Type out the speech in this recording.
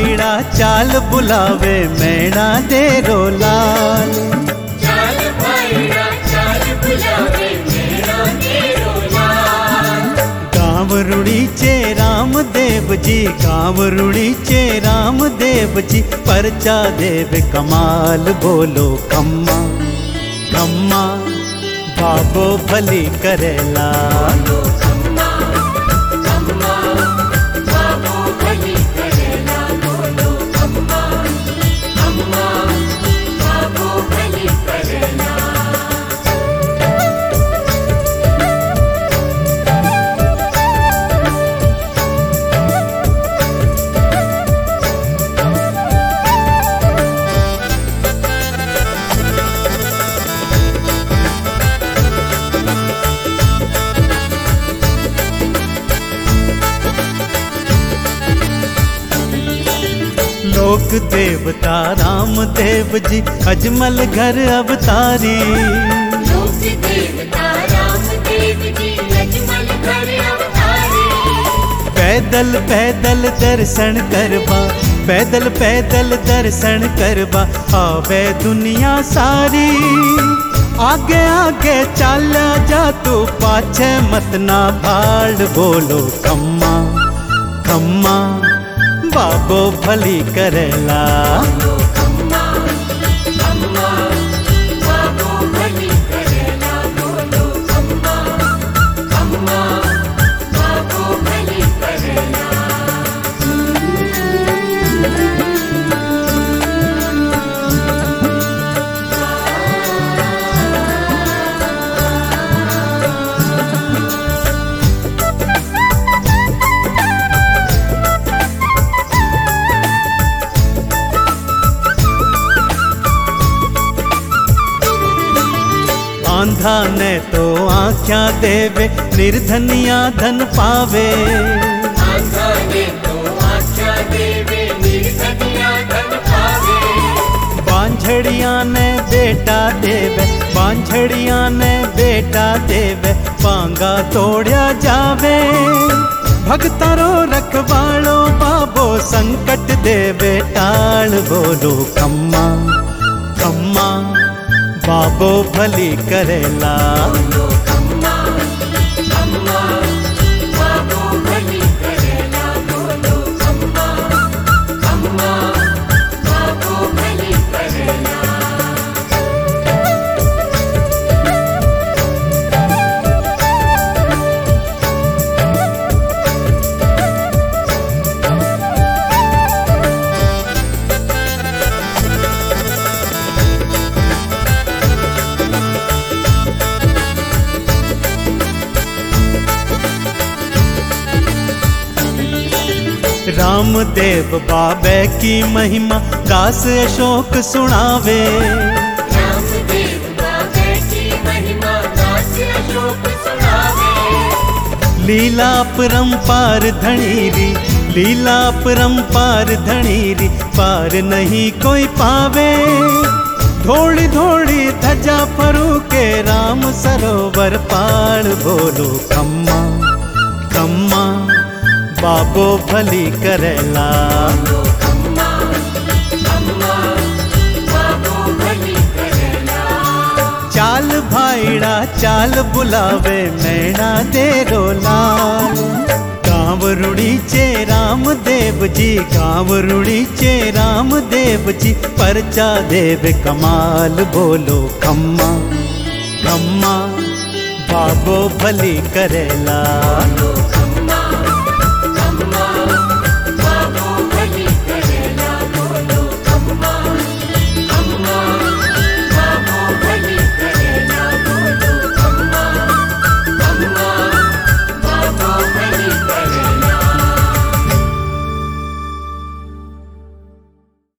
भाईड़ा चाल बुलावे मैना दे रो लाल। चाल भाईड़ा चाल बुलावे मैना दे रो लाल। गाँव रुड़ीचे रामदेव जी, गाँव रुड़ीचे रामदेव जी, परचा देव कमाल बोलो खम्मा खम्मा बाबो भली करेला। खम्मा खम्मा बाबो भली करेला, बोलो खम्मा खम्मा बाबो भली करेला। लोक देवता रामदेव जी, अजमल घर अवतारी। लोक देवता रामदेव जी, अजमल घर अवतारी। पैदल पैदल दर्शन करवा, पैदल पैदल दर्शन करवा, आवे दुनिया सारी। आगे आगे चल जा तू, पाछे मत ना भाड़, बोलो खम्मा खम्मा बाबो भली करेला। खम्मा खम्मा बाबो भली करेला, बोलो खम्मा खम्मा बाबो भली करेला। आंधा ने तो आँख्या देवे, निर्धनिया धन पावे। आंधा ने तो आँख्या देवे, निर्धनिया धन पावे। बांझड़िया ने बेटा देवे, बांझड़िया ने बेटा देवे, पांगा तोड़या जावे। भक्तारो रखवालो बाबो, संकट देवे टाल, बोलो खम्मा खम्मा बाबो भली करेला। खम्मा खम्मा बाबो भली करेला, बोलो खम्मा खम्मा बाबो भली करेला। रामदेव बाबे की महिमा, दास अशोक सुनावे। रामदेव बाबे की महिमा, दास अशोक सुनावे। लीला परंपार धणीरी, लीला परंपार धणीरी, पार नहीं कोई पावे। धोड़ी धोड़ी धजा फरू के, राम सरोवर पार, बोलो खम्मा खम्मा बाबो भली करेला। खम्मा खम्मा बाबो भली करेला। चाल भाईड़ा चाल बुलावे मैना दे रो लाल। गाँव रुड़ीचे रामदेव जी, गाँव रुड़ीचे रामदेव जी, परचा देव कमाल, बोलो खम्मा खम्मा बाबो भली करेला।